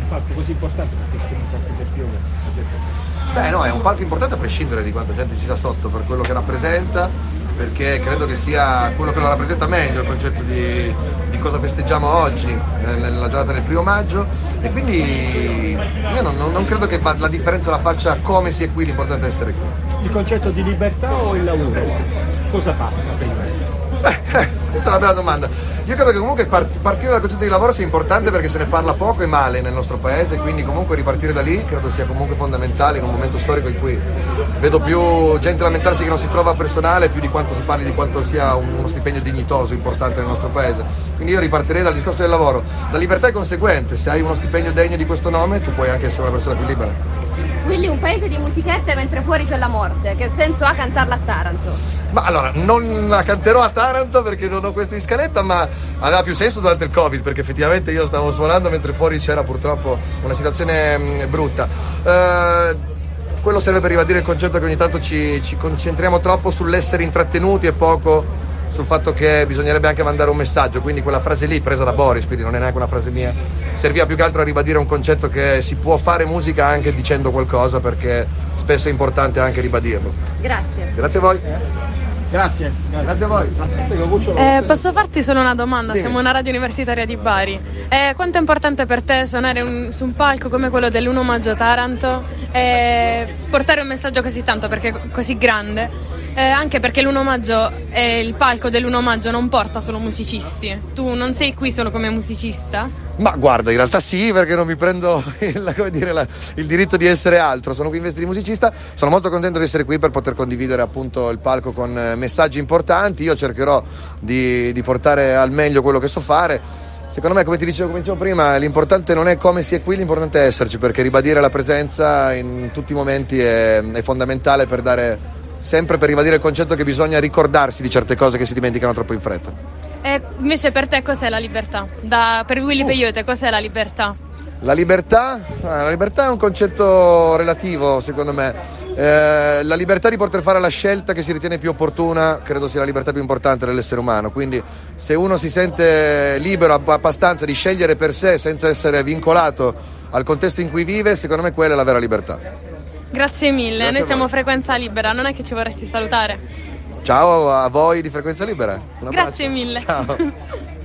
palco così importante perché anche se piove. Beh no, è un palco importante a prescindere di quanta gente ci sia sotto, per quello che rappresenta, perché credo che sia quello che lo rappresenta meglio il concetto di cosa festeggiamo oggi, nella giornata del 1° maggio, e quindi io non credo che la differenza la faccia come si è qui, l'importante è essere qui. Il concetto di libertà o il lavoro? Cosa passa per me? Questa è una bella domanda. Io credo che comunque partire dal concetto di lavoro sia importante perché se ne parla poco e male nel nostro paese, quindi comunque ripartire da lì credo sia comunque fondamentale in un momento storico in cui vedo più gente lamentarsi che non si trova personale più di quanto si parli di quanto sia uno stipendio dignitoso importante nel nostro paese. Quindi io ripartirei dal discorso del lavoro. La libertà è conseguente, se hai uno stipendio degno di questo nome tu puoi anche essere una persona più libera. Willy, un paese di musichette mentre fuori c'è la morte, che senso ha cantarla a Taranto? Ma allora, non la canterò a Taranto perché non ho questo in scaletta, ma aveva più senso durante il Covid, perché effettivamente io stavo suonando mentre fuori c'era purtroppo una situazione brutta. Quello serve per ribadire il concetto che ogni tanto ci concentriamo troppo sull'essere intrattenuti e poco sul fatto che bisognerebbe anche mandare un messaggio, quindi quella frase lì presa da Boris, quindi non è neanche una frase mia, serviva più che altro a ribadire un concetto che si può fare musica anche dicendo qualcosa, perché spesso è importante anche ribadirlo. Grazie. Grazie a voi. Grazie. Grazie a voi. Posso farti solo una domanda? Dimmi. Siamo una radio universitaria di Bari. Quanto è importante per te suonare su un palco come quello dell'1 maggio Taranto e portare un messaggio così tanto, perché così grande? Anche perché l'1 maggio e il palco dell'1 maggio non porta solo musicisti. Tu non sei qui solo come musicista? Ma guarda, in realtà sì, perché non mi prendo il diritto di essere altro. Sono qui in veste di musicista, sono molto contento di essere qui per poter condividere appunto il palco con messaggi importanti. Io cercherò di portare al meglio quello che so fare. Secondo me, come dicevo prima, l'importante non è come si è qui, l'importante è esserci, perché ribadire la presenza in tutti i momenti è fondamentale sempre per ribadire il concetto che bisogna ricordarsi di certe cose che si dimenticano troppo in fretta. E invece per te cos'è la libertà? Per Willy Peyote cos'è la libertà? La libertà è un concetto relativo, secondo me. La libertà di poter fare la scelta che si ritiene più opportuna credo sia la libertà più importante dell'essere umano, quindi se uno si sente libero abbastanza di scegliere per sé senza essere vincolato al contesto in cui vive, secondo me quella è la vera libertà. Grazie mille. Grazie Noi a siamo voi. Frequenza Libera, non è che ci vorresti salutare? Ciao a voi di Frequenza Libera. Grazie mille. Ciao.